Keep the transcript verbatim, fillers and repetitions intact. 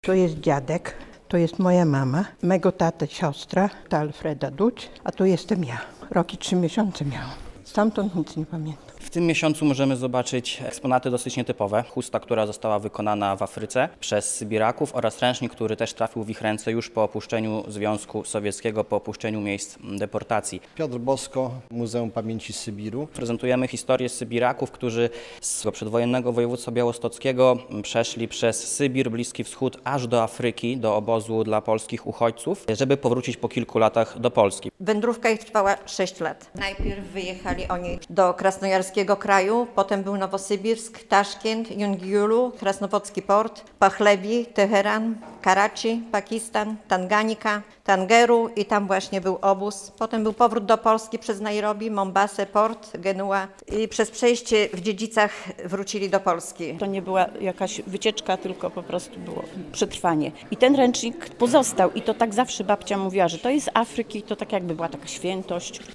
To jest dziadek, to jest moja mama, mego tatę siostra, ta Alfreda Duć, a tu jestem ja. Rok i trzy miesiące miałam. Stamtąd nic nie pamiętam. W tym miesiącu możemy zobaczyć eksponaty dosyć nietypowe. Chusta, która została wykonana w Afryce przez Sybiraków oraz ręcznik, który też trafił w ich ręce już po opuszczeniu Związku Sowieckiego, po opuszczeniu miejsc deportacji. Piotr Bosko, Muzeum Pamięci Sybiru. Prezentujemy historię Sybiraków, którzy z przedwojennego województwa białostockiego przeszli przez Sybir, Bliski Wschód, aż do Afryki, do obozu dla polskich uchodźców, żeby powrócić po kilku latach do Polski. Wędrówka ich trwała sześć lat. Najpierw wyjechali oni do krasnojarskiego kraju, potem był Nowosybirsk, Taszkent, Jungiulu, Krasnowodski Port, Pachlewi, Teheran, Karachi, Pakistan, Tanganika, Tangeru i tam właśnie był obóz. Potem był powrót do Polski przez Nairobi, Mombasę, Port, Genua i przez przejście w Dziedzicach wrócili do Polski. To nie była jakaś wycieczka, tylko po prostu było przetrwanie. I ten ręcznik pozostał i to tak zawsze babcia mówiła, że to jest z Afryki, to tak jakby była taka świętość.